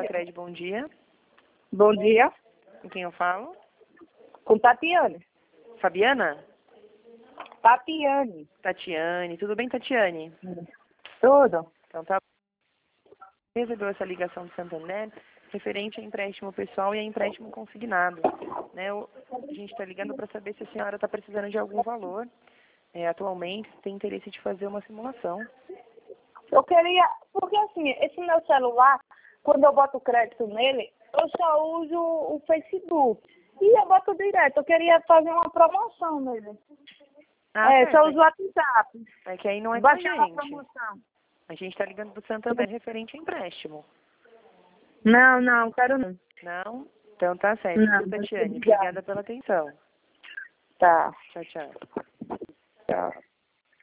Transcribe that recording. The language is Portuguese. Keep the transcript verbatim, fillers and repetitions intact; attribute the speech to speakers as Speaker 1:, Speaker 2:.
Speaker 1: Cred, bom dia.
Speaker 2: Bom dia.
Speaker 1: Com quem eu falo?
Speaker 2: Com Tatiane.
Speaker 1: Fabiana?
Speaker 2: Tatiane.
Speaker 1: Tatiane. Tudo bem, Tatiane?
Speaker 2: Tudo.
Speaker 1: Então tá. Recebeu essa ligação do Santander referente a empréstimo pessoal e a empréstimo consignado. Né? O- a gente está ligando para saber se a senhora está precisando de algum valor. É, atualmente, tem interesse de fazer uma simulação.
Speaker 2: Eu queria, porque assim, esse meu celular, quando eu boto crédito nele, eu só uso o Facebook. E eu boto direto. Eu queria fazer uma promoção nele.
Speaker 1: Ah,
Speaker 2: é,
Speaker 1: certo.
Speaker 2: só uso o WhatsApp.
Speaker 1: É que aí não é com a
Speaker 2: Baixar uma
Speaker 1: gente.
Speaker 2: promoção.
Speaker 1: A gente está ligando para o Santander referente a empréstimo.
Speaker 2: Não, não, quero não.
Speaker 1: Não? Então tá certo.
Speaker 2: Não,
Speaker 1: Tatiane,
Speaker 2: obrigada.
Speaker 1: obrigada pela atenção.
Speaker 2: Tá.
Speaker 1: Tchau, tchau.
Speaker 2: Tchau.